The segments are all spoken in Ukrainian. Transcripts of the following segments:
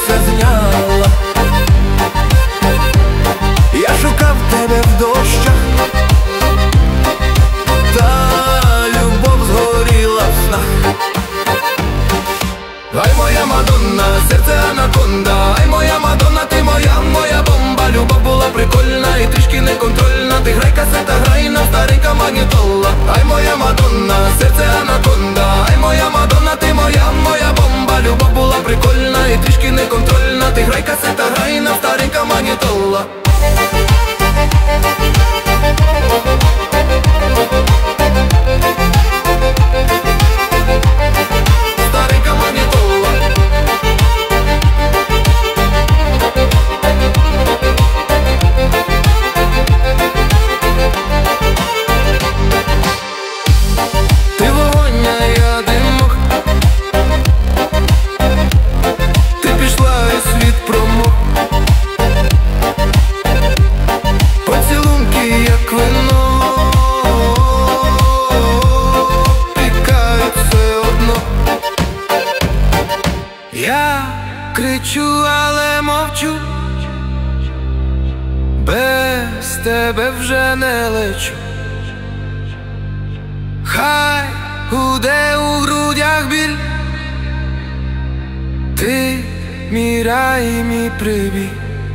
все зняла. Я шукав тебе в дощах, та любов згоріла в снах. Ай, моя Мадонна, серце анаконда. Ай, моя Мадонна, ти моя, моя бомба. Любов була прикольна і трішки неконтрольна. Ти грай касета, грай на старенька магнітола. Ай, моя Мадонна, серце анаконда. Ай, моя Мадонна, ти моя, моя бомба. Любов була прикольна і трішки неконтрольна. Ти грай касета, грай на старенька магнітола. Я кричу, але мовчу, без тебе вже не лечу. Хай гуде у грудях біль, ти мій рай і мій прибій.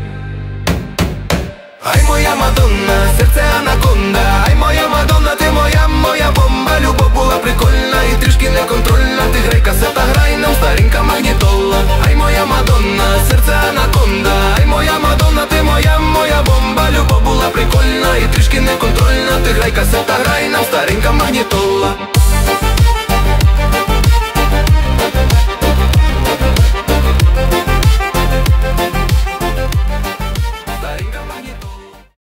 Ай, моя Мадонна, серце анаконда. Ай, моя Мадонна, ти моя, моя бомба. Любов була прикольна і трішки неконтрольна. Ти грай касета, грай нам старенька магнітола. Ай, моя Мадонна, серце анаконда. Ай, моя Мадонна, ти моя, моя бомба. Любов була прикольна і трішки неконтрольна. Ти грай касета, грай нам старенька магнітола.